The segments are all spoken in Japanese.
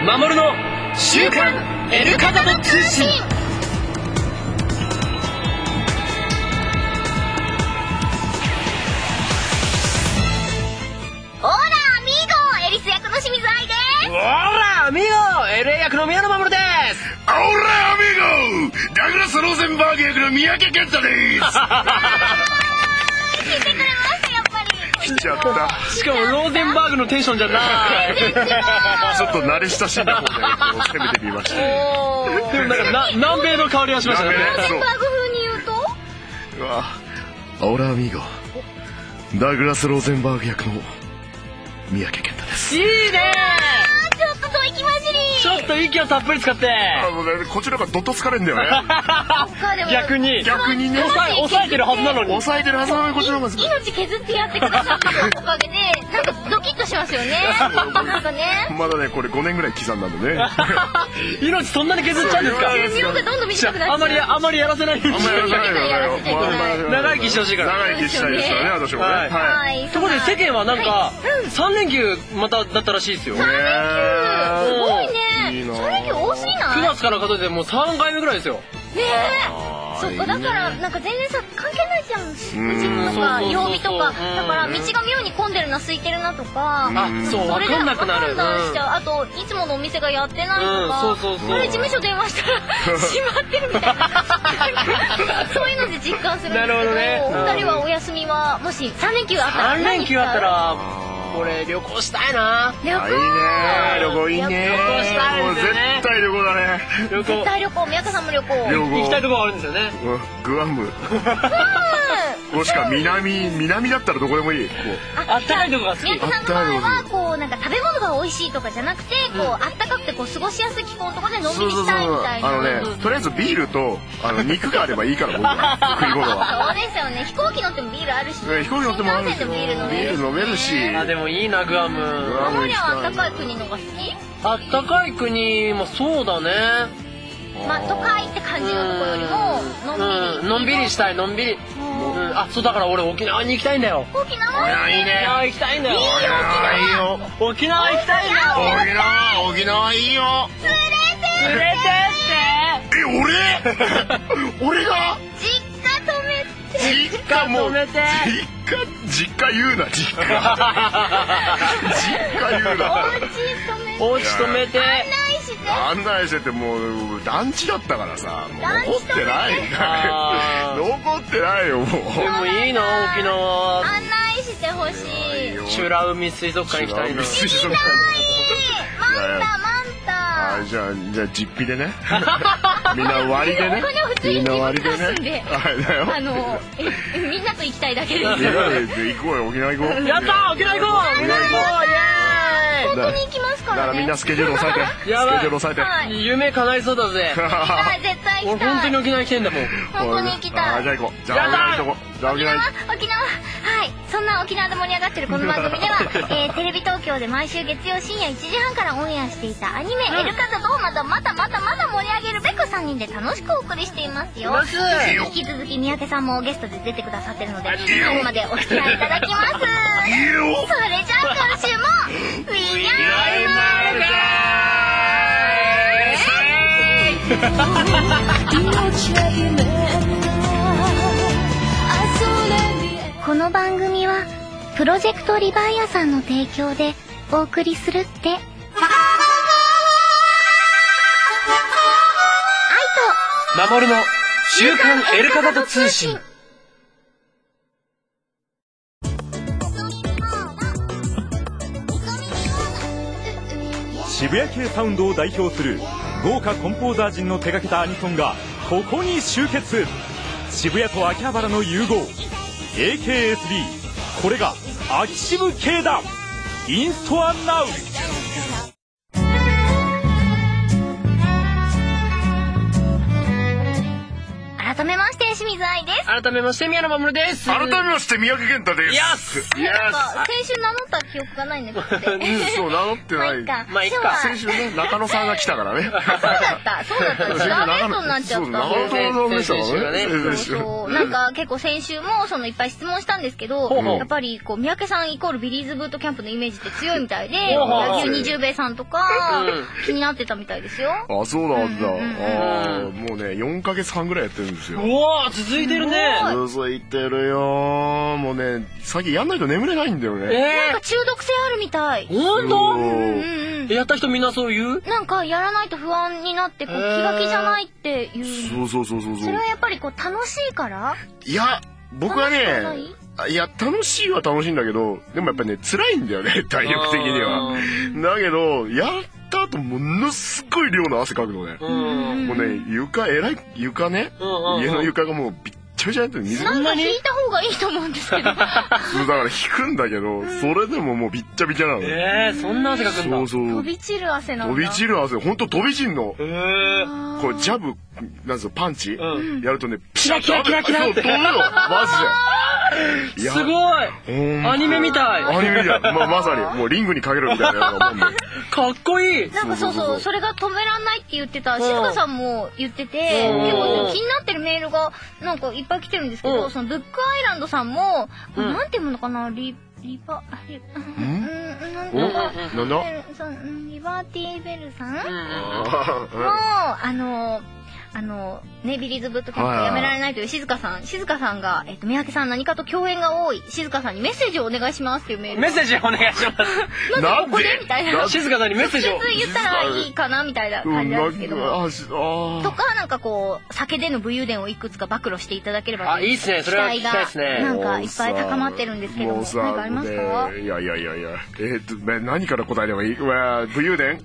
守の週刊エルカタド通信。 オーラアミーゴ、エリス役の清水愛です。 オーラアミーゴ、LA 役の宮野真守です。 オーラアミーゴ、ダグラス・ローゼンバーグ役の三宅健太です。 聞いてくれました、やっぱり。 来ちゃった。 しかもローゼンバーグのテンションじゃない。 ちょっと慣れ親しんだ方で攻めてみました。でもなんか南米の香りがしましたね。 ローゼンバーグ風に言うと、 オーラアミーゴ、ダグラス・ローゼンバーグ役の三宅健太です。 いいね。 ちょっと吐息混じり。 ちょっと息をたっぷり使って。 こちらがどっと疲れんだよね。 逆にね、抑えてるはずなのに。 抑えてるはずなのに、こちらが命削ってやってくださったおかげで、なんかドキッとしますよね。なんかね。 まだね、これ5年ぐらい刻んだんでね。 命そんなに削っちゃうんですか。 寿命がどんどん短くなっちゃう。 あまりやらせない。 あんまりやらせないよ。 長生きしてほしいから。 長生きしたいですよね、私もね。 はい。ところで世間はなんか3連休まただったらしいですよ。 3連休すごいね。3連休多すぎない？ 9 月から数えてもう3回目ぐらいですよ。 ねえ。そっか、だからなんか全然さ関係ないじゃん。時期とか曜日とか、だから道が妙に混んでるな、空いてるなとか、 そう分かんなくなる。 判断しちゃう。あといつものお店がやってないとか、これ事務所電話したら閉まってるみたいな。そういうので実感するんですけど。なるほどね。お二人はお休みはもし3連休あったら 3連休あったらこれ旅行したいな。 旅行。 いいね。旅行いいね。 旅行したいですよね。 絶対旅行だね。 絶対旅行。宮田さんも旅行。 行きたいところあるんですよね。 グアム。もしくは南だったらどこでもいい。 あったかいとこが好き。 宮田さんの場合はこうなんか食べ物が美味しいとかじゃなくて、こうあったかくてこう過ごしやすい気候のところでのんびりしたいみたいな。 とりあえずビールと肉があればいいから僕は食い物は。 そうですよね。飛行機乗ってもビールあるし。 飛行機乗ってもあるし。 ビール飲めるし。 でもいいなグアム。 ママにはあったかい国のが好き？ あったかい国もそうだね。 まあ都会って感じのとこよりものんびりしたい、のんびり。そうだから俺沖縄に行きたいんだよ。 沖縄いいね。 行きたいんだよ。 いいよ。 沖縄行きたいんだよ。 沖縄いいよ。 連れてって。俺が実家止めて。 実家言うな。実家言うな。 お家止めて。 案内しててもう団地だったからさ、もう残ってないんだよ。残ってないよもう。でもいいな沖縄。 案内してほしい。 美ら海水族館行きたいな。 行きたい。マンタ。 じゃあ実費でね。みんな割りでね。みんな割りでね。 みんなと行きたいだけです。 行こうよ、沖縄行こう。 やった沖縄行こう。 本当に行きますからね。 だからみんなスケジュール抑えて。スケジュール抑えて。 夢叶いそうだぜ。 絶対行きたい。 俺本当に沖縄行きたいんだもん。 本当に行きたい。 じゃあ行こう。じゃあ沖縄。はい。 そんな沖縄で盛り上がってるこの番組では、テレビ東京で毎週月曜深夜1時半からオンエアしていたアニメエルカタドをまだまだ盛り上げるべく3人で楽しくお送りしていますよ。引き続き三宅さんもゲストで出てくださってるので、最後までお付き合いいただきます。それじゃあ今週もウィニャーこの番組はプロジェクトリバイアさんの提供でお送りするって。愛と守の週刊エルカタド通信。 渋谷系サウンドを代表する豪華コンポーザー陣の手掛けたアニソンがここに集結。渋谷と秋葉原の融合 AKSB、 これが秋渋系だ。インストアナウ。 改めまして清水愛です。 改めまして宮野真守です。 改めまして三宅健太です。 イエス。 なんか先週名乗った記憶がないんだけど。 そう名乗ってない。 まあいいか。 先週ね中野さんが来たからね。 そうだった。ダメートになっちゃった。 先週ね。 そうなんか結構先週もそのいっぱい質問したんですけど、やっぱりこう三宅さんイコールビリーズブートキャンプのイメージって強いみたいで、野球20兵衛さんとか気になってたみたいですよ。 あ、そうなんだ。もうね4ヶ月半ぐらいやってるんですよ。 うわ続いてるね。 続いてるよ。もうね最近やんないと眠れないんだよね。 なんか中毒性あるみたい。 本当？やった人みんなそう言う？ なんかやらないと不安になってこう気が気じゃないっていう。 そう。 それはやっぱりこう楽しいから？ いや僕はね、いや楽しいは楽しいんだけど、でもやっぱね辛いんだよね体力的には。だけどやった後ものすごい量の汗かくのね。もうね床ね、家の床がもうびっちゃびちゃになって水。 なんか引いた方がいいと思うんですけど。だから引くんだけど、それでももうびっちゃびちゃなの。 そんな汗かくんだ。 飛び散る汗なんだ。 飛び散る汗、ほんと飛び散んの。これジャブなんすよパンチやるとねキラキラキラキラって飛ぶのマジで。 すごい。アニメみたい。 アニメみたい。まさにもうリングにかけるみたいなもんで。 かっこいい。 なんかそうそれが止めらんないって言ってた静香さんも言ってて、結構気になってるメールがなんかいっぱい来てるんですけど、そのブックアイランドさんもなんていうのかなリバーティーベルさんもねビリーズブートキャンプやめられないという静香さんが三宅さん何かと共演が多い静香さんにメッセージをお願いしますっていうメール。 メッセージお願いします。 なんでみたいな。 静香さんにメッセージを。 直接言ったらいいかなみたいな感じなんですけども。とかなんかこう酒での武勇伝をいくつか暴露していただければという期待がなんかいっぱい高まってるんですけども、何かありますか？ いや何から答えればいい？武勇伝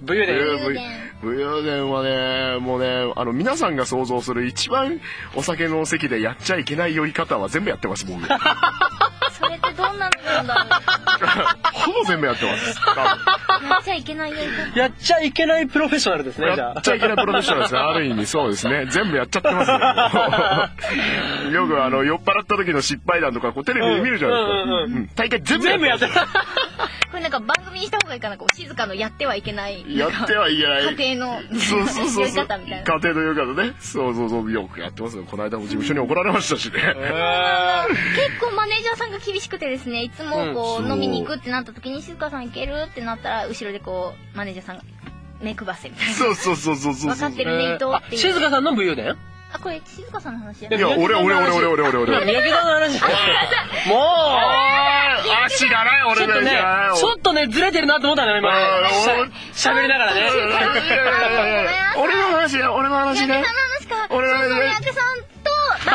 はねもうね皆さんが想像する一番お酒の席でやっちゃいけない酔い方は全部やってます僕。 それってどんなのなんだろう。 ほぼ全部やってます。 やっちゃいけない酔い方。 やっちゃいけないプロフェッショナルですね。 やっちゃいけないプロフェッショナルですね。ある意味そうですね。全部やっちゃってますね。よく酔っ払った時の失敗談とかこうテレビで見るじゃないですか。大会全部やってる。 これなんか番組にした方がいいかな。こう静かのやってはいけない。 やってはいけない。 家庭のそう酔い方みたいな。 家庭の酔い方ね。そうよくやってますよ。この間も事務所に怒られましたしね。 結構マネージャーさんが厳しくてですね、いつもこう飲みに行くってなった時に静香さん行けるってなったら後ろでこうマネージャーさんが目配せみたいな。そう。分かってるね伊藤っていう。 静香さんの武勇伝？ あ、これ静香さんの話や。 いや俺。 三宅さんの話。もう知らない俺だよ。 ちょっとねずれてるなと思ったのよ今ね。喋りながらね。 俺の話ね。 俺の三宅さんと。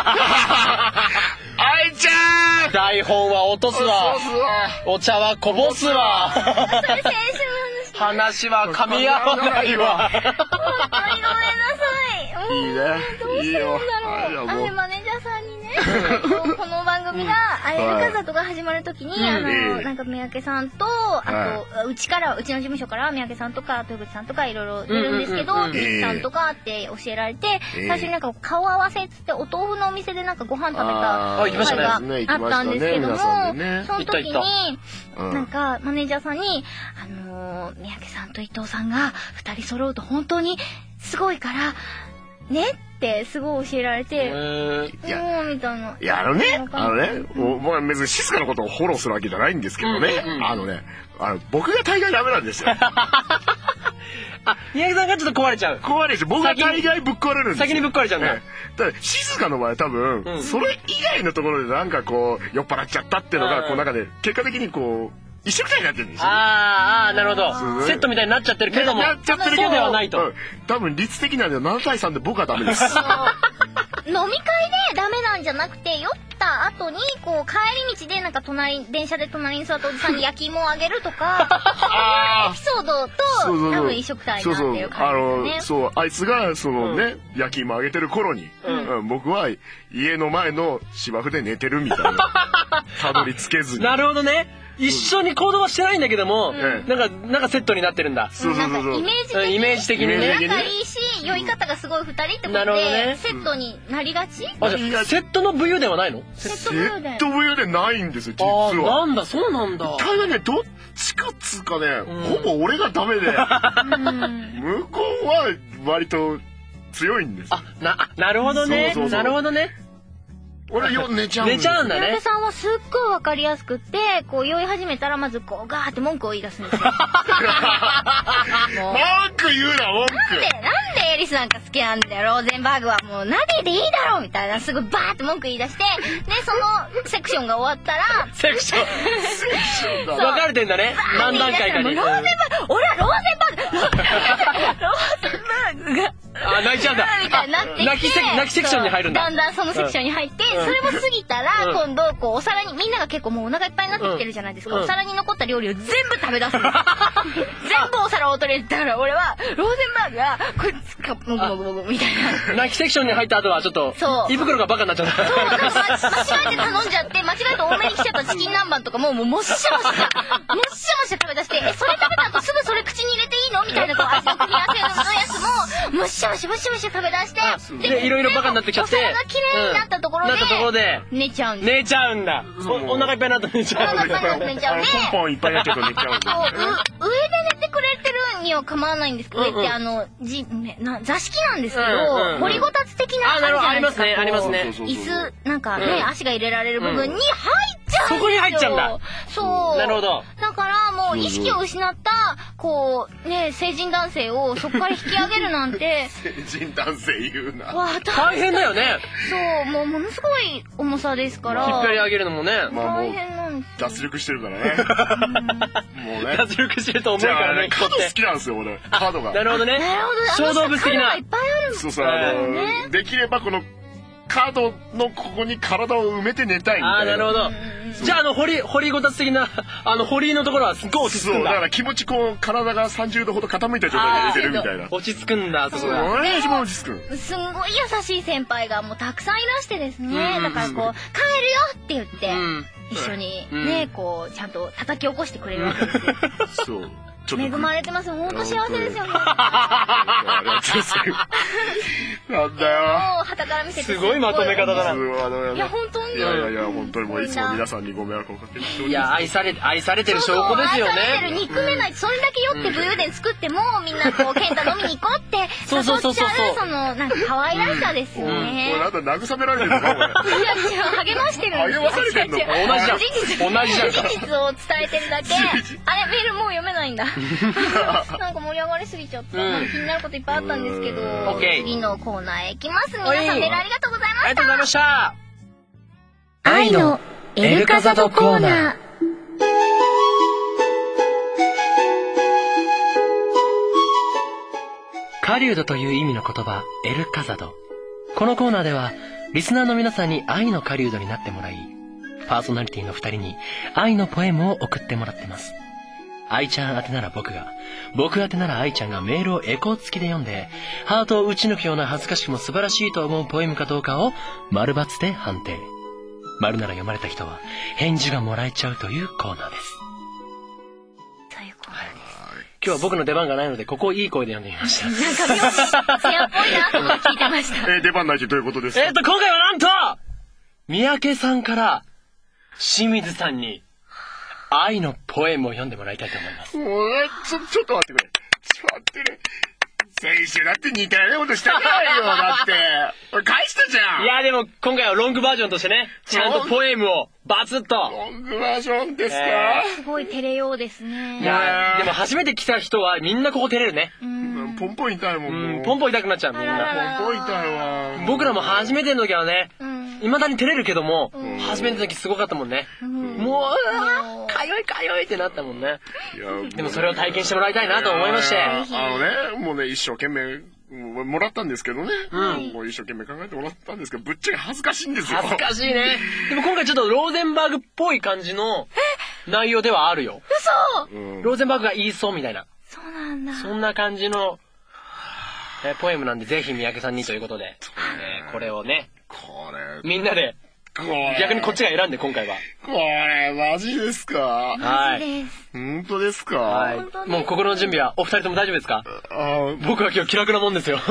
愛ちゃん。 台本は落とすわ。お茶はこぼすわ。 それ先週の話は噛み合わないわ。 本当にごめんなさい。 いいね。 どうしたんだろう。マネージャーさんにね、この番組がエルカザトが始まるときになんか三宅さんとあとうちの事務所から三宅さんとか豊口さんとかいろいろ出るんですけど、ピーチさんとかって教えられて、最初になんか顔合わせっつってお豆腐のお店でなんかご飯食べた会があったんですけども、その時になんかマネージャーさんに三宅さんと伊藤さんが2人揃うと本当にすごいからねってすごい教えられて、みたいな。 いや僕別に静かなことをフォローするわけじゃないんですけどね。僕が大概ダメなんですよ。 三宅さんがちょっと壊れちゃう。 僕が大概ぶっ壊れるんですよ。 先にぶっ壊れちゃうんだ。 ただ静かの場合多分それ以外のところでなんかこう酔っ払っちゃったっていうのがこう中で結果的にこう一緒くらいになってるんですよ。 なるほど。セットみたいになっちゃってるけども。そうではないと。 多分率的なんで7対3で僕はダメです。 飲み会でダメなんじゃなくて酔った後にこう帰り道でなんか電車で隣に座ったおじさんに焼き芋をあげるとかそういうエピソードと多分一緒くらいなっていう感じですね。 あいつがそのね焼き芋あげてる頃に僕は家の前の芝生で寝てるみたいな。たどり着けずに。 なるほどね。 一緒に行動はしてないんだけども、なんかセットになってるんだ。 そうそうそう。 イメージ的にね。 仲いいし、酔い方がすごい2人ってことで、セットになりがち？ あ、じゃあセットの武勇伝はないの？ セット武勇伝。 セット武勇伝ないんですよ、実あ、 は。 なんだ、そうなんだ。 ただね、どっちかっつうかね、ほぼ俺がダメで、向こうは割と強いんですよ。 なるほどね。なるほどね。 俺よ寝ちゃうんだ。 寝ちゃうんだね。 三宅さんはすっごいわかりやすくって、こう酔い始めたらまずこうガーって文句を言い出すんですよ。 文句言うな、文句。 なんでエリスなんか好きなんだよ、ローゼンバーグはもうナディでいいだろみたいな、すごいバーって文句言い出して、で、そのセクションが終わったら、 セクション分かれてんだね。何段階かに。 ローゼンバーグ、俺はローゼンバーグが、 泣いちゃうんだ。 みたいになってきて、 泣きセクションに入るんだ。 だんだんそのセクションに入って、それも過ぎたら、今度、こう、お皿に、みんなが結構もうお腹いっぱいになってきてるじゃないですか。お皿に残った料理を全部食べ出す。全部お皿を取れてたから、俺は、ローゼンバーグが、こいつか、もぐもぐもぐみたいな。 泣きセクションに入った後は、ちょっと、胃袋がバカになっちゃった。 そう、間違えて頼んじゃって、間違えて多めに来ちゃったチキン南蛮とかもうもっしゃもしゃ、もっしゃもしゃ食べ出して、それ食べた後すぐそれ口に入れていいのみたいな、こう、味の組み合わせのやつも、もっしゃもしゃもしゃもしゃ食べ出して、 で、いろいろバカになってきちゃって、 お皿が綺麗になったところで、寝ちゃうんです。 寝ちゃうんだ。お腹いっぱいになったら寝ちゃうんだ。 お腹いっぱいになって寝ちゃうんで、 ポンポンいっぱいになっちゃうと寝ちゃうんだ。 上で寝てくれてるには構わないんですけど、上って座敷なんですけど、掘りごたつ的な感じじゃないですか。 ありますね。 椅子、なんかね、足が入れられる部分に入っちゃうんですよ。 そこに入っちゃうんだ。 そう。 なるほど。 だからもう意識を失った、こう、ね、成人男性をそこから引き上げるなんて。 成人男性言うな。 大変だよね。 そう、もうものすごい重さですから。 引っ張り上げるのもね。 大変なんです。 脱力してるからね。もうね。 脱力してると思うからね。 カード好きなんですよ、俺。カードが。 なるほどね。小動物的な。 いっぱいある。 そうそう、できればこの、カードのここに体を埋めて寝たいみたいな。 あ、なるほど。じゃあ、掘りごたつ的な、堀のところはすっごい落ち着くんだ。 そう、だから気持ちこう、体が30度ほど傾いた状態で寝てるみたいな。 落ち着くんだ、そこが。 俺一番落ち着く。 すんごい優しい先輩がもうたくさんいらしてですね。だからこう、帰るよって言って、一緒にね、こう、ちゃんと叩き起こしてくれるわけですよ。 そう。 恵まれてますよ。ほんと幸せですよね。 なんだよ。 旗から見せてすごいまとめ方だな。 いや、本当に。 いや、本当にもういつも皆さんにご迷惑をかけていや、愛されてる証拠ですよね。 愛されてる憎めない。それだけ酔って武勇伝作っても、みんなこう、健太飲みに行こうって誘っちゃう、その、なんか可愛らしさですよね。 これなんだ、慰められてるのか、これ。 いや、励ましてるんですよ。 励まされてんのか。 同じじゃん。 事実を伝えてるだけ。あれ、メールもう読めないんだ。なんか盛り上がりすぎちゃった。気になることいっぱいあったんですけど、次のコーナーへ行きます。皆さんメールありがとうございました。 ありがとうございました。 愛のエルカザドコーナー。 狩人という意味の言葉、エルカザド。このコーナーでは、リスナーの皆さんに愛の狩人になってもらい、パーソナリティの2人に愛のポエムを送ってもらってます。愛ちゃん宛てなら僕が、僕宛てなら愛ちゃんがメールをエコー付きで読んで、ハートを打ち抜くような恥ずかしくも素晴らしいと思うポエムかどうかを丸×で判定。丸なら読まれた人は返事がもらえちゃうというコーナーです。 というコーナーです。 今日は僕の出番がないので、ここをいい声で読んでみました。 なんか妙に艶っぽいなと思って聞いてました。 出番ないってどういうことですか？ 今回はなんと三宅さんから清水さんに愛のポエムを読んでもらいたいと思います。 ちょっと待ってくれ。ちょっと待ってね。先週だって似たようなことしたじゃないよ、だって。俺返したじゃん。 いや、でも今回はロングバージョンとしてね、ちゃんとポエムをバツッと。 ロングバージョンですか？ すごい照れようですね。 いや、でも初めて来た人はみんなここ照れるね。 ポンポン痛いもん。 ポンポン痛くなっちゃう、みんな。 ポンポン痛いわ。 僕らも初めての時はね、未だに照れるけども、初めての時すごかったもんね。もう、かゆいかゆいってなったもんね。でもそれを体験してもらいたいなと思いまして。 もうね、一生懸命もらったんですけどね。もう一生懸命考えてもらったんですけど、ぶっちゃけ恥ずかしいんですよ。 恥ずかしいね。でも今回ちょっとローゼンバーグっぽい感じの内容ではあるよ。 嘘！ ローゼンバーグが言いそうみたいな。 そうなんだ。 そんな感じのポエムなんで、ぜひ三宅さんにということで、これをね、みんなで逆にこっちが選んで、今回は。 これ、マジですか？ はい。 本当ですか？ はい。もう心の準備はお二人とも大丈夫ですか？僕は今日気楽なもんですよ。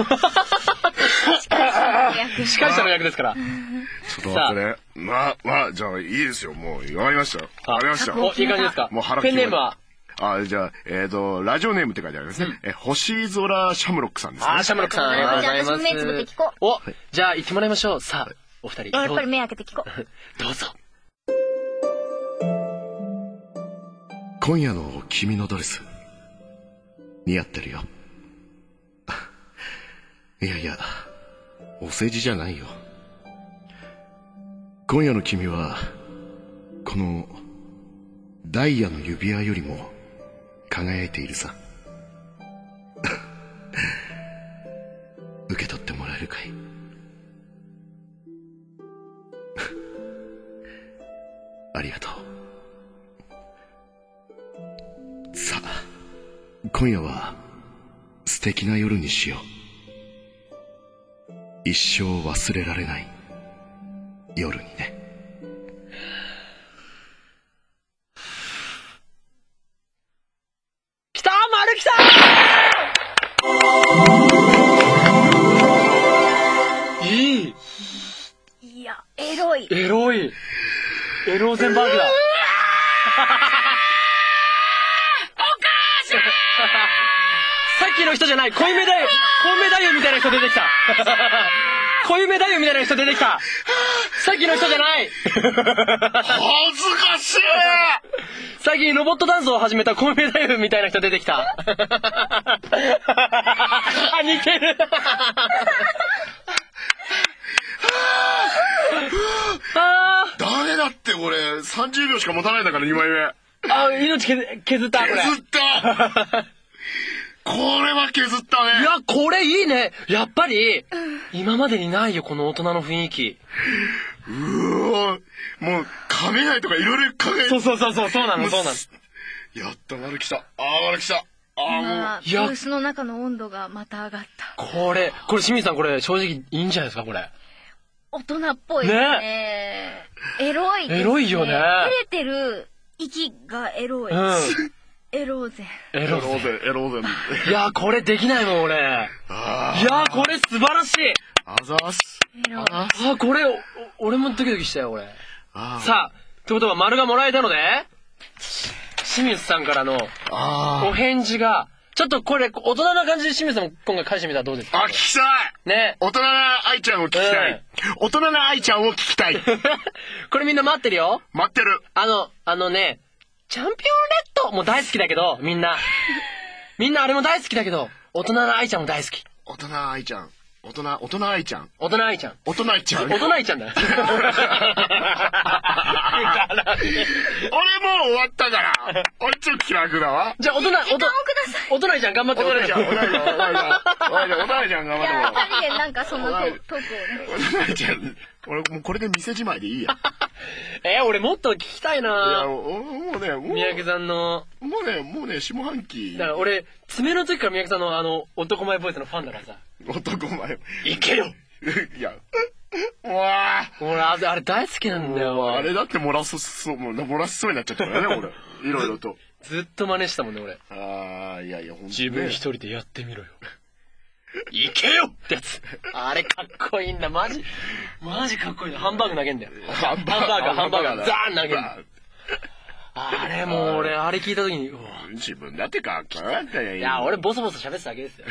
司会者の役ですから。 ちょっと待ってね。まあ、じゃあいいですよ。もう、わかりました。わかりました。 お、いい感じですか？ もう腹ペンネームは？ じゃあ、ラジオネームって書いてありますね。星空シャムロックさんですね。 シャムロックさん、ありがとうございます。 目つぶって聞こう。 お、じゃあ行ってもらいましょう。さあ、お二人。 やっぱり目開けて聞こう。 どうぞ。 今夜の君のドレス、似合ってるよ。いや、お世辞じゃないよ。今夜の君は、この、ダイヤの指輪よりも、輝いているさ。受け取ってもらえるかい？ありがとう。さあ、今夜は素敵な夜にしよう。一生忘れられない夜にね。 来たー、丸来たー。いい。 いや、エロい。 エロい。エローゼンバーグだ。さっきの人じゃない、小夢太夫みたいな人出てきた。小夢太夫みたいな人出てきた。さっきの人じゃない。 恥ずかしい。 最近ロボットダンスを始めた小夢太夫みたいな人出てきた。あ、似てる。 ダメだってこれ、30秒しか持たないんだから2枚目。 命削った、これ。 削ったこれは削ったね。 いや、これいいね。やっぱり、今までにないよ、この大人の雰囲気。 もう、噛めないとかいろいろ考えて。 そうなの。 やった、丸来た。丸来た。 もう。ブースの中の温度がまた上がった。 これ、清水さん、これ、正直いいんじゃないですか、これ。 大人っぽいですね。エロいですね。 エロいよね。 照れてる息がエロい。エローゼン。 エローゼン。 いや、これできないもん、俺。いや、これ素晴らしい。 あざーす。 これ、俺もドキドキしたよ、俺。さあ、ってことは丸がもらえたので、清水さんからのお返事が、ちょっとこれ、大人な感じで清水さんも今回返してみたらどうですか？ 聞きたいね。 大人な愛ちゃんを聞きたい。大人な愛ちゃんを聞きたい。 これみんな待ってるよ。 待ってる。 ね、チャンピオンレッドも大好きだけど、みんなあれも大好きだけど、大人な愛ちゃんも大好き。 大人な愛ちゃん。大人愛ちゃん。 大人愛ちゃん。 大人愛ちゃん。 大人愛ちゃんだよ。俺もう終わったから。俺ちょっと気楽だわ。 じゃあ大人愛ちゃん頑張って。 大人愛ちゃん頑張ってもらう。 二人でなんかそんなトークをね。 大人愛ちゃん。俺もうこれで店じまいでいいや。 俺もっと聞きたいな。いや、 もうね、 三宅さんの。 もうね、下半期。 だから俺、爪の時から三宅さんの男前ボイスのファンだからさ。 男前。 いけよ。 いや。わぁ。 俺、あれ大好きなんだよ。 あれだって漏らしそうになっちゃったからね、俺。いろいろと。 ずっと真似したもんね、俺。 いや、ほんと自分一人でやってみろよ。いけよってやつ。あれかっこいいんだ、マジかっこいいな。ハンバーグ投げんだよ。ハンバーガー、ザーン投げんだよ。あれもう俺、あれ聞いた時に、 自分だってかっこよかったよ。 いや、俺ボソボソ喋ってただけですよ。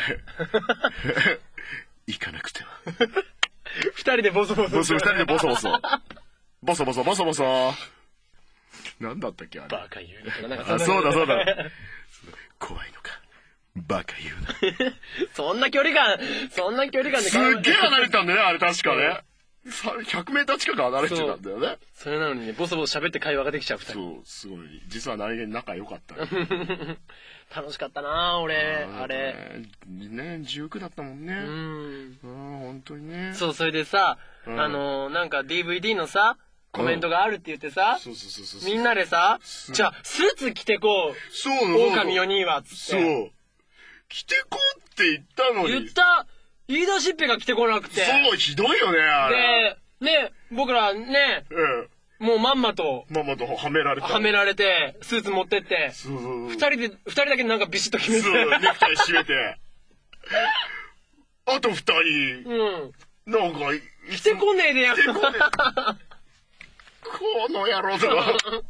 行かなくては。 二人でボソボソ。 二人でボソボソ。ボソボソ。なんだったっけあれ。 バカ言うな。 そうだ。怖いのか。バカ言うな。 そんな距離感で。 すっげえ離れたんだよね、あれ確かね。100メーター近く離れてたんだよね。 それなのにね、ボソボソ喋って会話ができちゃう二人。 そう、すごい。実は何気に仲良かった。 楽しかったな俺、あれ。 ね、19だったもんね。本当にね。 そう、それでさ、なんか DVD のさ、コメントがあるって言ってさ、みんなでさ、じゃあ、スーツ着てこう。狼4人は、つって。 そう。着てこうって言ったのに。 言った言い出しっぺが来てこなくて。 そう、ひどいよね、あれ。 で、 ね、僕らね、もうまんまとはめられた。 はめられて、スーツ持ってって、二人だけなんかビシッと決めて。 ネクタイ締めて。あと二人。なんか、 来てこねえでやる。 この野郎だわ。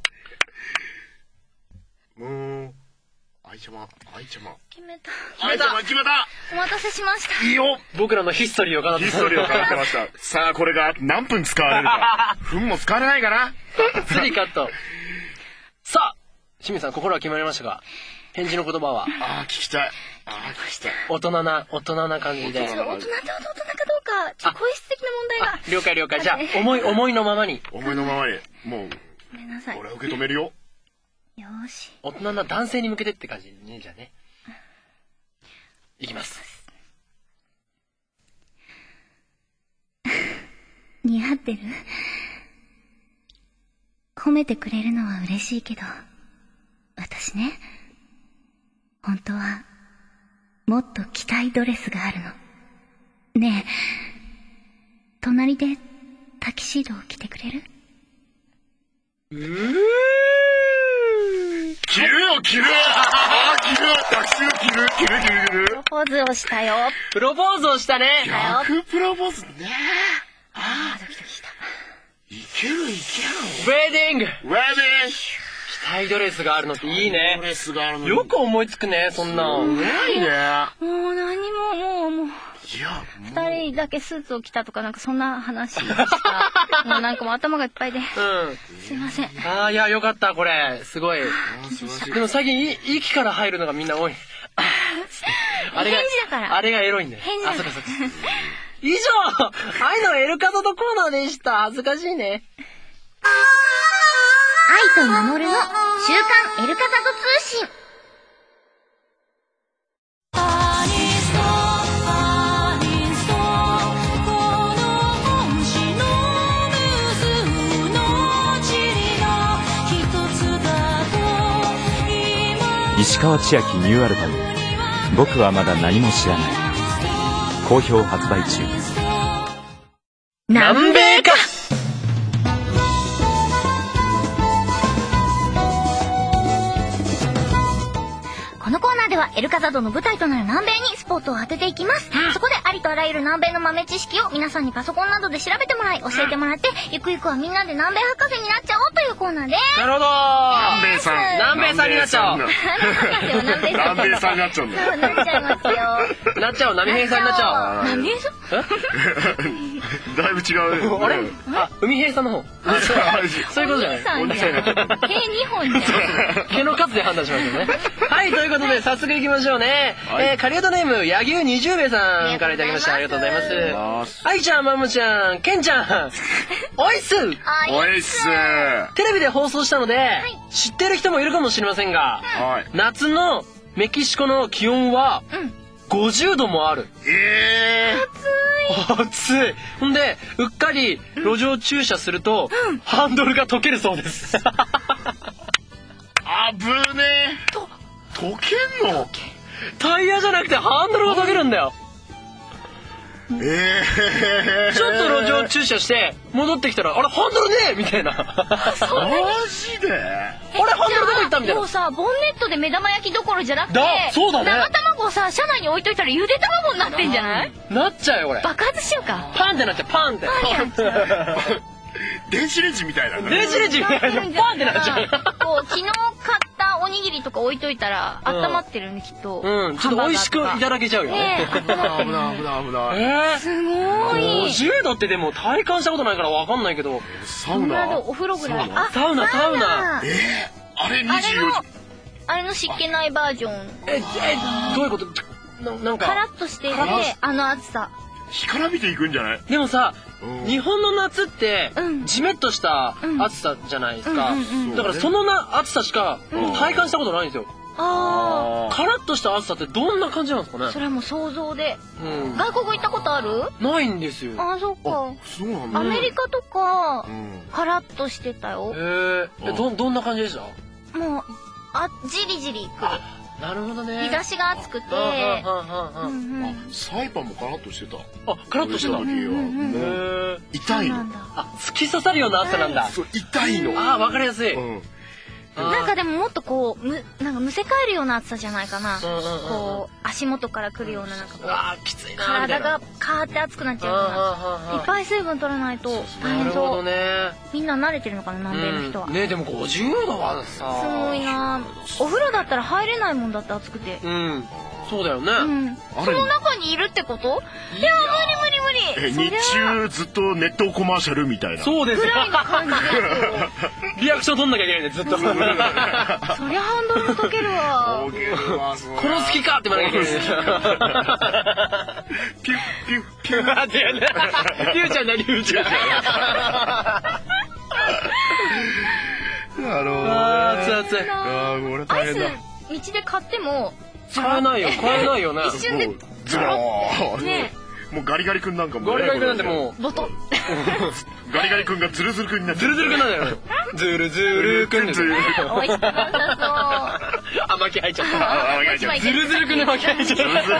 愛ちゃま。 決めた。お待たせしました。 いいよ。 僕らのヒストリーを語ってました。さあ、これが何分使われるか。分も使われないかな。 スリーカット。さあ、清水さん、心は決まりましたか？返事の言葉は。 聞きたい。 大人な感じで。 大人かどうか、声質的な問題が。 了解。じゃあ、思いのままに。 もう、ごめんなさい。 俺は受け止めるよ。 よし。 大人な男性に向けてって感じね、じゃあね。いきます。 似合ってる？褒めてくれるのは嬉しいけど、私ね、本当は、もっと着たいドレスがあるの。ねえ、隣でタキシードを着てくれる？ 着るよ着るタキシード着るプロポーズをしたよ。 プロポーズをしたね。 逆プロポーズね。 ドキドキした。 いける。 ウェディング。着たいドレスがあるのっていいね。 ドレスがあるの。 よく思いつくね、そんな。 ないね。 もう何も。 いや、 二人だけスーツを着たとかなんかそんな話しか、もうなんかもう頭がいっぱいで。すいません。 いや、よかった、これ。すごい。でも最近、息から入るのがみんな多い。 返事だから。 あれがエロいんだよ。 返事だから。 以上、愛のエルカドとコーナーでした。恥ずかしいね。 愛と守の週刊エルカザド通信。 石川千秋ニューアルバム「僕はまだ何も知らない」好評発売中。 南米か。 このコーナーではエルカザドの舞台となる南米にスポットを当てていきます。そこでありとあらゆる南米の豆知識を皆さんにパソコンなどで調べてもらい、教えてもらって、ゆくゆくはみんなで南米博士になっちゃおうというコーナーです。 なるほど。 南米さんになっちゃおう。 南米さんになっちゃうんだよ。 なっちゃいますよ。 なっちゃおう、波平さんになっちゃおう。 波平さん？ だいぶ違う。 あれ？海平さんの方。そういうことじゃない。 毛2本じゃん。 毛の数で判断しましょうね。はい、ということで早速いきましょうね。狩人ネーム、柳生20名さんからいただきました。ありがとうございます。愛ちゃん、マムちゃん、ケンちゃん、おいっす。 おいっす。 テレビで放送したので、知ってる人もいるかもしれませんが、夏のメキシコの気温は50度もある。暑い。ほんで、うっかり路上駐車すると、ハンドルが溶けるそうです。 あぶねえ。溶けんの？ タイヤじゃなくてハンドルが溶けるんだよ。ちょっと路上駐車して戻ってきたら、あれハンドルねえみたいな。 マジで？ あれハンドルどこ行ったみたいな。 もうさ、ボンネットで目玉焼きどころじゃなくて、 そうだね。 生卵をさ、車内に置いといたらゆで卵になってんじゃない？ なっちゃうよこれ。 爆発しようか。 パンってなっちゃう。パンって。 電子レンジみたいな。 電子レンジみたいな。パンってなっちゃう。 こう昨日買ったおにぎりとか置いといたら温まってるねきっと。 ちょっと美味しくいただけちゃうよね。 危ない。 すごい。 50度ってでも体感したことないからわかんないけど。 サウナ？ お風呂ぐらい。 サウナ。 あれ24時。 あれの湿気ないバージョン。 どういうこと？なんかカラッとしててあの暑さ。 干からびていくんじゃない？ でもさ、日本の夏ってジメッとした暑さじゃないですか。だからその暑さしか体感したことないんですよ。カラッとした暑さってどんな感じなんですかね？ それはもう想像で。外国行ったことある？ ないんですよ。 あ、そっか。 そうなんだ。 アメリカとかカラッとしてたよ。 どんな感じでした？ もうじりじりくる。 なるほどね。 日差しが暑くて、 サイパンもカラッとしてた。 あ、カラッとしてた。 痛いの。 あ、突き刺さるような暑さなんだ。 そう、痛いの。 あ、わかりやすい。 なんかでももっとこうなんかむせ返るような暑さじゃないかな。こう足元から来るようななんかこうきついな。 体がカーって熱くなっちゃうような。いっぱい水分取らないと大変そう。みんな慣れてるのかな、南米の人は。 ね、でも50度はさ。 すごいな。お風呂だったら入れないもんだって暑くて。 そうだよね。 その中にいるってこと？いや、無理。 日中ずっと熱湯コマーシャルみたいな。 そうです。 ぐらいの感じで。 リアクション取んなきゃいけないんで、ずっと。 そりゃハンドルも溶けるわ。 殺す気かって言わなきゃいけない。 ピュッピュッピュッ。 待ってよね。リュウちゃんだ、リュウちゃん。 なるほどね。 熱々。 アイス道で買っても買えないよね。 一瞬でズボーン。 ね。 もうガリガリ君なんかもガリガリ君なんてもうボトン。 ガリガリ君がズルズル君になってズルズル君なんだよ。ズルズル君です。 美味しくなさそう。 あ、巻き入っちゃった。ズルズル君で巻き入っちゃった。 ズルズル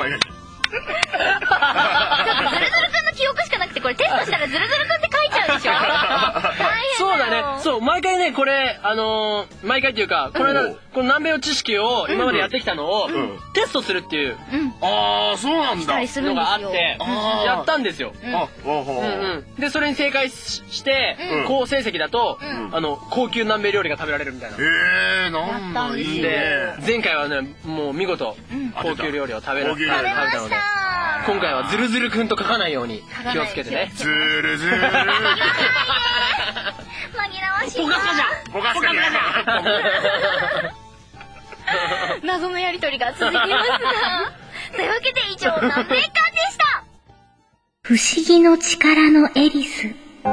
君の記憶しかなくて、これテストしたらズルズル君って書いちゃうでしょ。 そうだね。そう、毎回ね、これ、毎回っていうか、この南米の知識を今までやってきたのを、テストするっていう、 ああ、そうなんだ。 のがあって、やったんですよ。で、それに正解して、高成績だと、高級南米料理が食べられるみたいな。 なんだ、いいね。前回はね、もう見事、高級料理を食べたので、今回はズルズルくんと書かないように気をつけてね。 ズルズル。 紛らわしいな。 ポカスカじゃ。 謎のやりとりが続きますが。というわけで以上、南米館でした。不思議の力のエリス。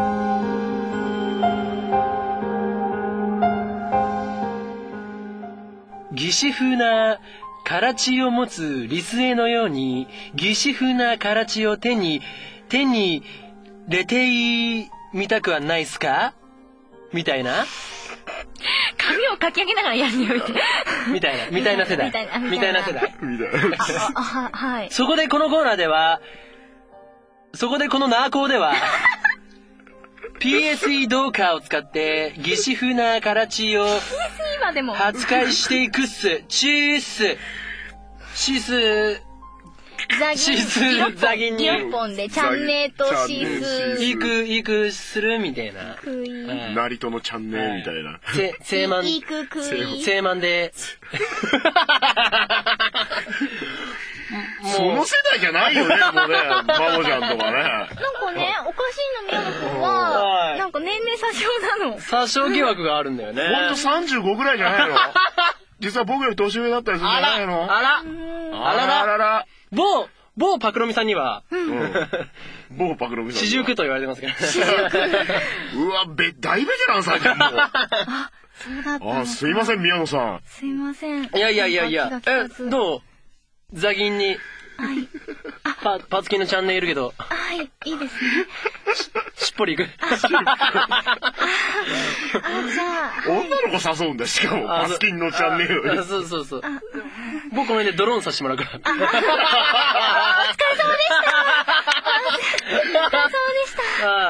義士風なカラチを持つリスエのように、義士風なカラチを手に入れてみたくはないっすかみたいな。 髪をかき上げながらやるにおいて。 みたいな世代。みたいな世代。 はい。 そこでこのナーコーでは、PSE ドーカーを使って義士風なカラチを発開していくっす。チースシスザギンに 6本でチャンネーとシスイクするみたいな。 ナリトのチャンネルみたいな。 正満で。 その世代じゃないよね、もうね。マモちゃんとかね。 なんかね、おかしいの宮野君は、なんか年齢詐称なの。 詐称疑惑があるんだよね。 ほんと35ぐらいじゃないの？実は僕より年上だったりするんじゃないの？ あら。某パクロミさんには、 某パクロミさん四十九と言われてますけど。 うわ、大ベテランさんじゃん、もう。 そうだった。 すいません、宮野さん。 すいません。 いや。どう？ザギンに。パツキのチャンネルいるけど。 はい、いいですね。 しっぽりいく。 じゃあ。 女の子誘うんだ、しかも。パツキンのチャンネル。 そう。僕この辺でドローンさせてもらうから。お疲れ様でした。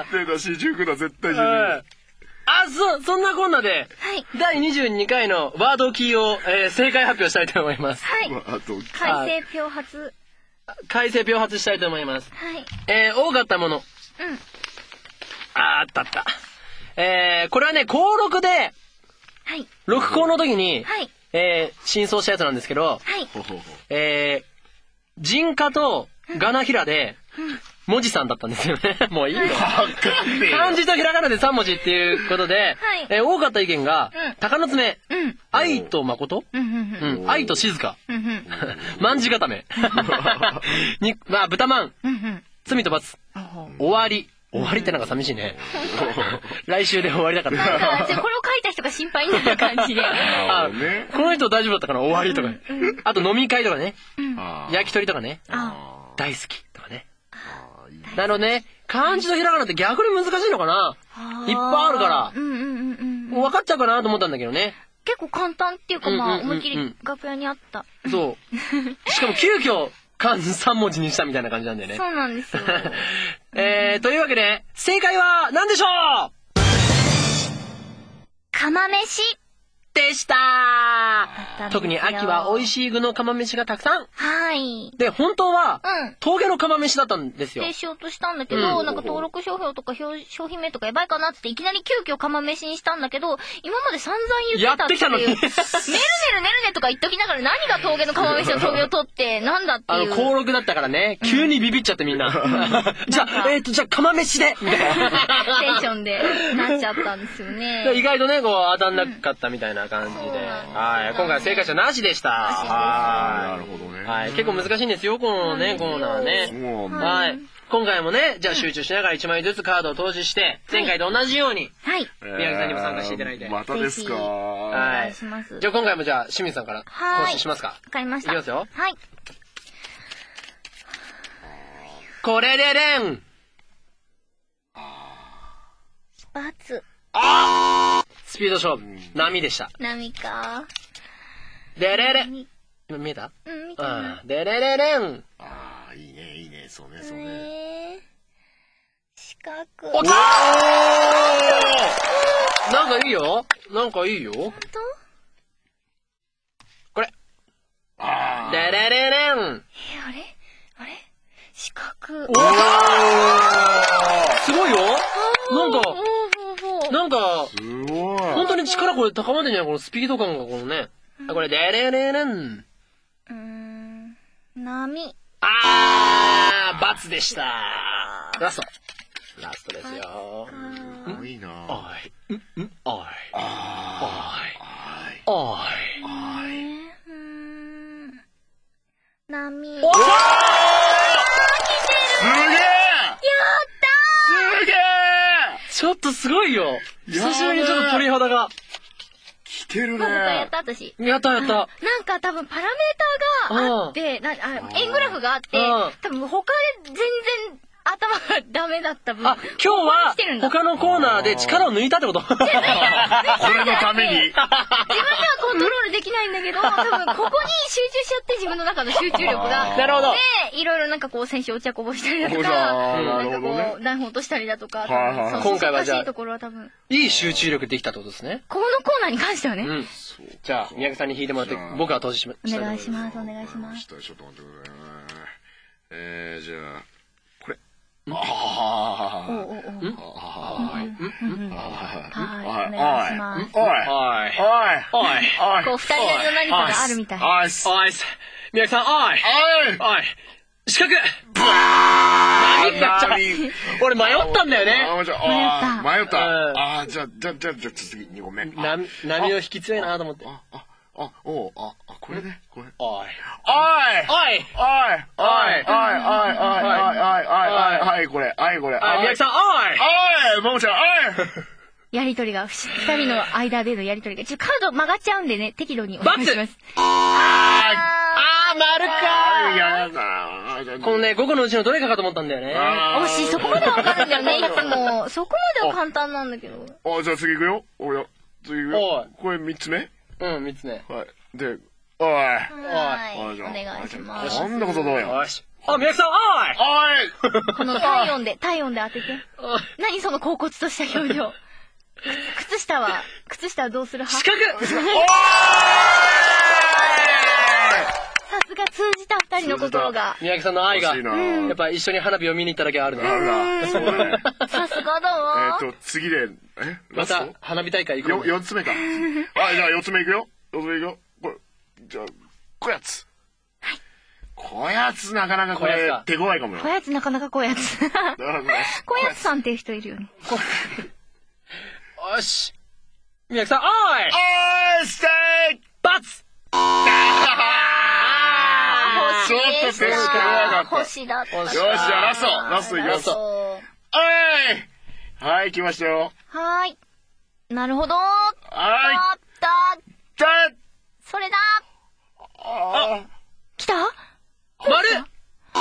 出た、四十九だ、絶対四十九。 そんなこんなで、第22回のワードキーを、正解発表したいと思います。 はい。改正票発したいと思います。 はい。 多かったもの。あった。これはね、項録で、録項の時に、真相したやつなんですけど、人化とガナヒラで、文字さんだったんですよね。もういいよ。漢字とひらがなで3文字っていうことで、多かった意見が、鷹の爪、愛と誠、愛と静か、卍固め、豚まん、罪と罰、終わり。終わりってなんか寂しいね。来週で終わりだから。 これを書いた人が心配になる感じで。 この人大丈夫だったかな終わりとかね。あと飲み会とかね。焼き鳥とかね。大好きとかね。なので、漢字とひらがなって逆に難しいのかな。いっぱいあるから。分かっちゃうかなと思ったんだけどね。 結構簡単っていうかまあ、 うんうんうんうん思いっきり楽屋にあった。 そう。しかも急遽漢字3文字にしたみたいな感じなんだよね。 そうなんですよ。 というわけで、正解は何でしょう？ 釜飯でしたー。特に秋は美味しい具の釜飯がたくさん。 はい。 で、本当は、 うん。 峠の釜飯だったんですよ。 でしようとしたんだけど、なんか登録商標とか商品名とかやばいかなっていきなり急遽釜飯にしたんだけど、今まで散々言ってたっていう。 やってきたのに。ねるねとか言っときながら何が峠の釜飯の峠を取って、なんだっていう。 登録だったからね、急にビビっちゃってみんな。じゃあ釜飯でみたいな。 テンションでなっちゃったんですよね。 意外とね、当たんなかったみたいな感じで。はい。今回正解者なしでした。 なるほどね。 はい。結構難しいんですよ、このね、コーナーね。はい。今回もね、じゃあ集中しながら1枚ずつカードを投資して、前回と同じように、 はい。 宮城さんにも参加していただいて。 またですか。 お願いします。 じゃあ今回もじゃあ清水さんから投資しますか。 わかりました。 いきますよ。 はい。 これでれん。 バツ。 スピード勝負。波でした。 波か。 でれれ。今見えた？ 見た。 でれれれん。 いいね、いいね、そうね、そうね。 四角。 おったー！なんかいいよ。なんかいいよ。ほんと？これ。でれれれん。 あれ四角。 すごいよ。なんか、 すごい。 本当に力これ高まってんじゃない？このスピード感がこのね。これ、でれれれん。 波。 ×でした。ラストですよ。 すごいな。 波。 おっちょっとすごいよ。久しぶりにちょっと鳥肌が。 来てるね。 やった、私。 やった。 なんか多分パラメーターがあって、円グラフがあって、多分他で全然頭がダメだった分。 今日は他のコーナーで力を抜いたってこと？これのために。 自分ではコントロールできないんだけど、多分ここに集中しちゃって自分の中の集中力が。 なるほど。 で、いろいろなんかこう選手お茶こぼしたりだとか、なんかこう台本落としたりだとか、 今回はじゃあ、 ところは多分いい集中力できたってことですね。 このコーナーに関してはね。 じゃあ、宮城さんに引いてもらって、僕は投資します。 お願いします。ちょっと待ってください。じゃあ、これ。 お願いします。 おい。 こう、二人なりの何かがあるみたい。 宮城さん、おい。四角。俺迷ったんだよね。 迷った。じゃあ次2個目。 波を引き強いなと思って。 これね、これ。 おい、 これ。 宮城さん、 ももちゃん、 やりとりが、二人の間でのやりとりが、カード曲がっちゃうんでね、適度にお願いします。 丸かこのね、5個のうちのどれかと思ったんだよね。 惜しい、そこまでわかるんだよね、いつも。そこまでは簡単なんだけど。 じゃあ次行くよ。次行くよ。これ3つ目 ？3つ目。 はい。で、 お願いします。 なんだことどうよ。 よし。宮城さん、 この体温で当てて。何その恍惚とした表情。靴下はどうする派？ 四角！ さすが通じた二人の心が。 宮城さんの愛が、やっぱ一緒に花火を見に行っただけあるね。 さすがだわ。 次で、 また花火大会行こう。 4つ目か。じゃあ4つ目行くよ。これ、じゃあ、こやつ。こやつなかなかこれ手強いかもよ。 こやつなかなかこやつ。こやつさんっていう人いるよね。 よし。宮城さん、 ステーキバツちょっと手強かった。 星だった。 よし、じゃあラストいきます。はい、来ましたよ。 はい。なるほど。 はい。それだ。 来た？ 丸！ バ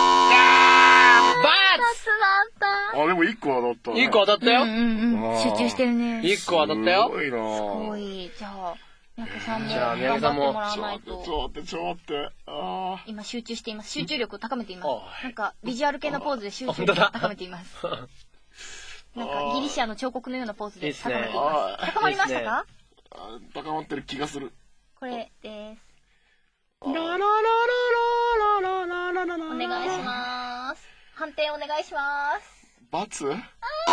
ツだった。 でも1個当たった。 1個当たったよ。 集中してるね。 1個当たったよ。 すごいな。 すごい。じゃあ、 三宅さんもじゃあ頑張ってもらわちょないっとと。 待って。 今集中しています。集中力を高めていますあ。 なんかビジュアル系のポーズで集中力を高めています。なんかギリシアの彫刻のようなポーズで高めています。高まりましたか？ 高まってる気がする。 これです。 ララララララララララお願いします。判定お願いします。 ×？ そうです。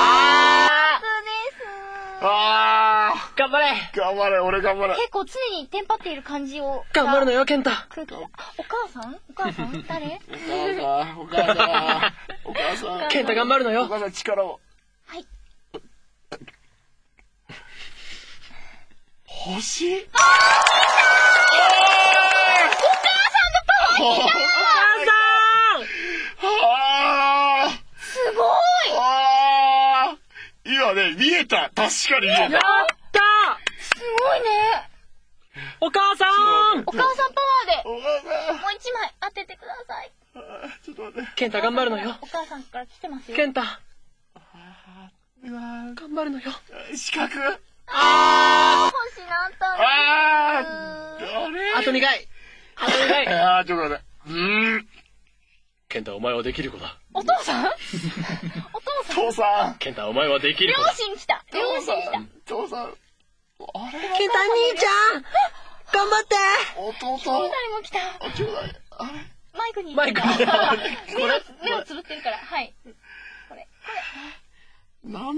頑張れ頑張れ、俺頑張れ。 結構常にテンパっている感じを。 頑張るのよ、ケンタ。 空気が。お母さん？お母さん？誰？ お母さん。 ケンタ頑張るのよ。 お母さん力を。 はい。 星？お母お母さんすごい。 今ね、見えた。確かに見えた。 やったすごいね。 お母さんお母さんパワーで。 お母さん。 もう一枚当ててください。 ちょっと待って。 ケンタ頑張るのよ。 お母さんから来てますよ。 ケンタ頑張るのよ。 四角。 星なったあれあと2回。あと2回。 ちょっと待って。 ケンタお前はできる子だ。 お父さん？お父さん？ 父さん。 ケンタお前はできる両子だ。 親来た。両親来た。 父さん。あれケンタ兄ちゃん頑張って弟。 兄弟も来た。 兄弟。あれマイクに。 マイクに目をつぶってるから。はい。これ。 波？ 星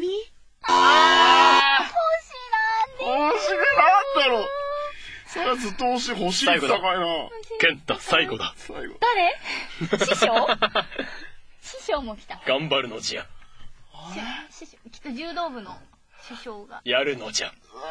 なんで星がなんだろう。それはずっと星率高いな。 ケンタ最後だ。 最後。 誰？師匠？師匠も来た。 頑張るのじゃ。 師匠。きっと柔道部の師匠が。 やるのじゃ。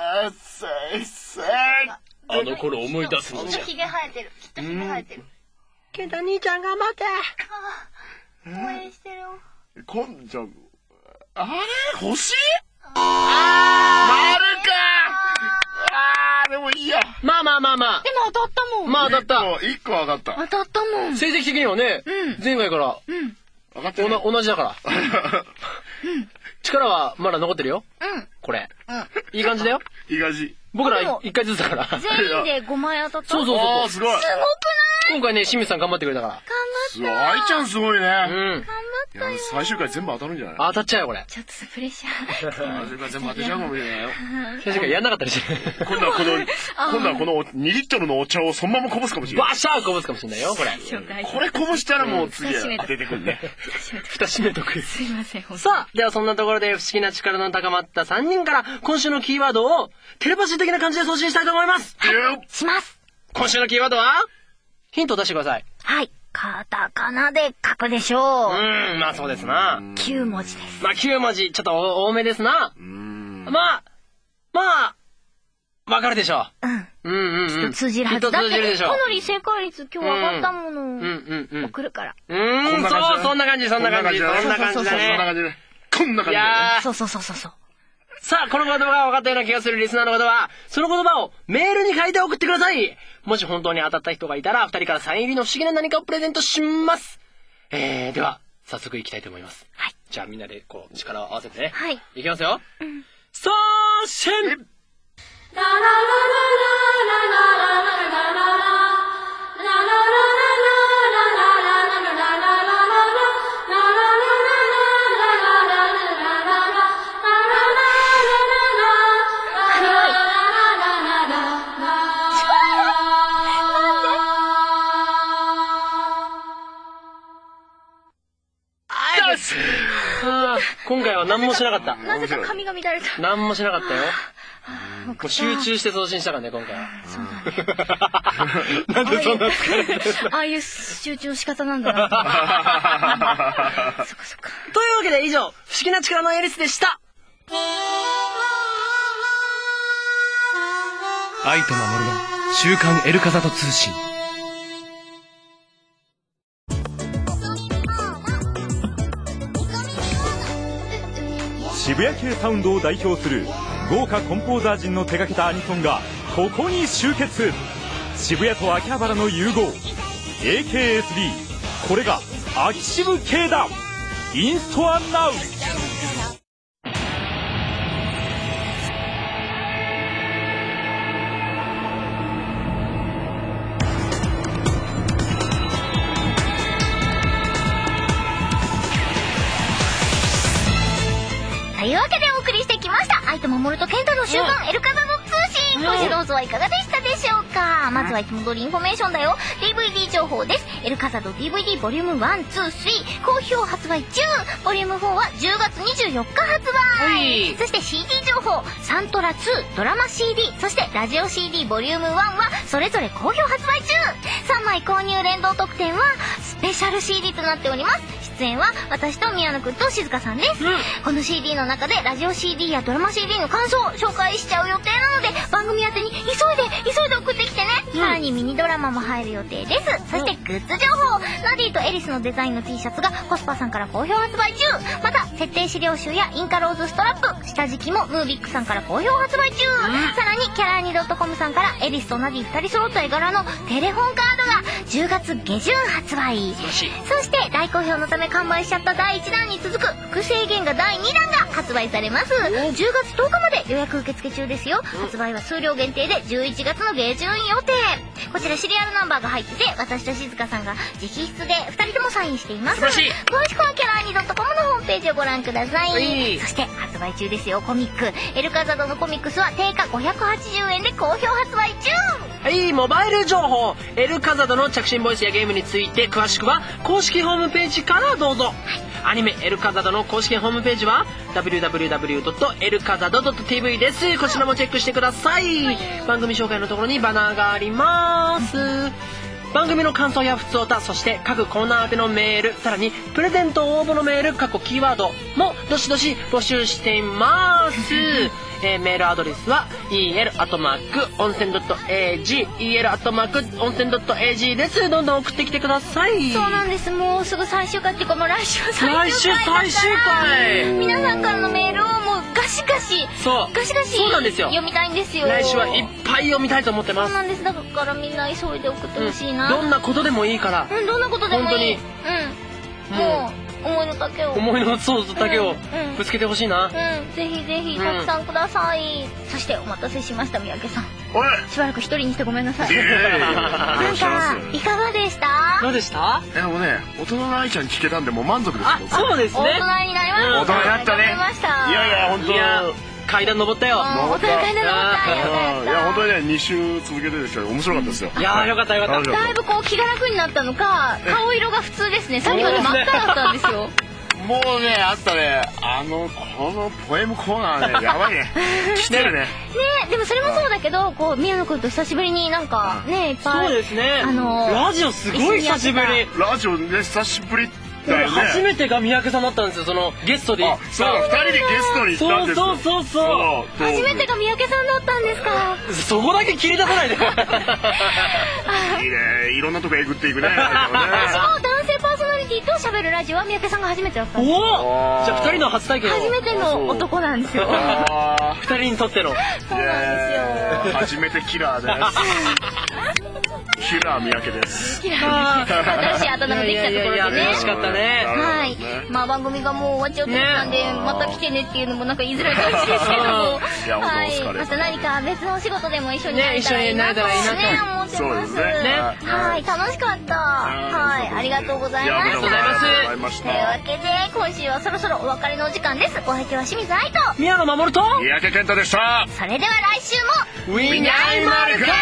あの頃思い出すのじゃ。 ひげ生えてる。きっとひげ生えてる。 ケンタ兄ちゃん頑張って応援してるよ。 今じゃあれ星？丸か。でもいいや。 まあ。 でも当たったもん。 まあ当たった。 一個上がった。 当たったもん。 成績的にはね、前回から上がってない。 同じだから。力はまだ残ってるよ。 うん。 これ。いい感じだよ。 いい感じ。 僕ら1回ずつだから。 全員で5枚当たった。 そうそうああ、すごい。 すごくない？ 今回ね、清水さん頑張ってくれたから。 すごい。愛ちゃんすごいね。 うん。 いや、最終回全部当たるんじゃない？ 当たっちゃうよ、これ。 ちょっとプレッシャー。 最終回全部当てちゃうかもしれないよ。 最初からやんなかったりして。 今度はこの2リットルのお茶をそのままこぼすかもしれない。 バシャーこぼすかもしれないよ、これ。 これこぼしたらもう次は当ててくるね。 蓋閉めとく。 すいません。 さあ、ではそんなところで不思議な力の高まった3人から今週のキーワードをテレパシー的な感じで送信したいと思います。 します。 今週のキーワードはヒントを出してください。 はい。カタカナで書くでしょう。 まあそうですな。 9文字です。 まあ9文字、ちょっと多めですな。まあ、わかるでしょう。 きっと通じるはず。だってかなり正解率今日上がったもの。送るから。 そう、そんな感じだね。 そんな感じで。こんな感じで。 そう。 さあ、この言葉が分かったような気がするリスナーの方は、その言葉をメールに書いて送ってください。もし本当に当たった人がいたら、2人からサイン入りの不思議な何かをプレゼントします。では、早速いきたいと思います。はい。じゃあみんなでこう、力を合わせてね。 はい。 いきますよ。さあ、シェン！ ララララララララララ今回は何もしなかった。 なぜか髪が乱れた。 何もしなかったよ。もう集中して送信したからね、今回は。 そうだね。 なんでそんな疲れてるああいう集中の仕方なんだな。そっか。 というわけで以上、不思議な力のエリスでした。愛と守の週刊エルカザト通信。 渋谷系サウンドを代表する豪華コンポーザー陣の手掛けたアニソンがここに集結。渋谷と秋葉原の融合 AKSB、 これが秋渋系だ。インストアナウ。 わけでお送りしてきました愛と守と健太の週刊エルカザの通信、今週の放送はいかがでしたでしょうか。まずはいつも通りインフォメーションだよ。 DVD 情報です。エルカザド DVD ボリューム1、2、3好評発売中。ボリューム4は10月24日発売。そして CD 情報、サントラ2、ドラマ CD、そしてラジオ CD ボリューム1はそれぞれ好評発売中。3枚購入連動特典はスペシャル CD となっております。出演は私と宮野くんと静香さんです、この CD の中でラジオ CD やドラマ CD の感想を紹介しちゃう予定なので、番組宛てに急いで送ってきてね、さらにミニドラマも入る予定です。そしてグッズ情報、ナディとエリスのデザインの T シャツがコスパさんから好評発売中。また設定資料集やインカローズストラップ、下敷きもムービックさんから好評発売中、さらにキャラニ .com さんからエリスとナディ2人揃った絵柄のテレホンカードが10月下旬発売。そして大好評のため完売しちゃった第1弾に続く複製原画第2弾が発売されます。10月10日まで予約受付中ですよ。発売は数量限定で11月の下旬予定。こちらシリアルナンバーが入ってて、私と静香さんが直筆で2人ともサインしています。詳しくはキャラニ .com のホームページをご覧ください。そして発売中ですよ、コミックエルカザドのコミックスは定価580円で好評発売中。 はい、モバイル情報、エルカザドの着信ボイスやゲームについて詳しくは公式ホームページからどうぞ。アニメエルカザドの公式ホームページは www.elkazado.tv です。こちらもチェックしてください。番組紹介のところにバナーがあります。番組の感想や普通歌、そして各コーナー宛てのメール、さらにプレゼント応募のメール、過去キーワードもどしどし募集しています。メールアドレスは el@onsen.ag el@onsen.ag です。どんどん送ってきてください。 そうなんです、もうすぐ最終回っていうかもう来週最終回皆さんからのメールをもうガシガシそうなんですよ、 読みたいんですよ。 来週はいっぱい読みたいと思ってます。 そうなんです、だからみんな急いで送ってほしいな、 どんなことでもいいから、 どんなことでもいい、もう思いの丈をぶつけてほしいな。ぜひぜひたくさんください。そしてお待たせしました、三宅さん。しばらく一人にしてごめんなさい。なんかいかがでした？ どうでした？ もうね、大人の愛ちゃん聞けたんでもう満足です。 そうですね。 大人になりました。 大人になったね。いや本当。 階段登ったよ。 大人階段登った。 いや本当にね、2週続けてでしたよ。面白かったですよ。 いやよかった。だいぶこう気が楽になったのか、顔色が普通ですね。さっきまで真っ赤だったんですよ。 もうね、あったね、このポエムコーナーね、やばいね。来てるね。 でもそれもそうだけど、こう宮野くんと久しぶりになんかね、いっぱい。 そうですね。ラジオすごい久しぶり。 ラジオね、久しぶり。 初めてが三宅さんだったんですよ、そのゲストで。 そう、2人でゲストに行ったんですよ。 そう初めてが三宅さんだったんですか。 そこだけ切り出さないで。いいね、 いろんなとこえぐっていくね。 私も男性パーソナリティと喋るラジオは三宅さんが初めてだったんです。 じゃあ2人の初体験を。 初めての男なんですよ。 2人にとっての。 そうなんですよ。 初めてキラーです。キラー三宅です。 新しい温めてきたところでね。 楽しかったね。 はい。まあ番組がもう終わっちゃうとなんで、また来てねっていうのもなんか言いづらい感じですけども。はい。また何か別のお仕事でも一緒になれたらいいなと思ってます。はい。楽しかった。はい。ありがとうございました。というわけで今週はそろそろお別れのお時間です。お相手は清水愛と宮野真守と三宅健太でした。 それでは来週もウィニャイマルカー。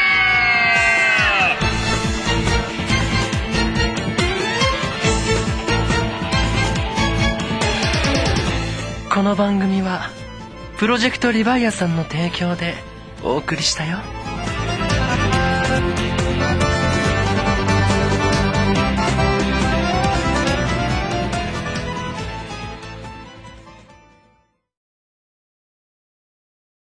この番組はプロジェクトリバイアさんの提供でお送りしたよ。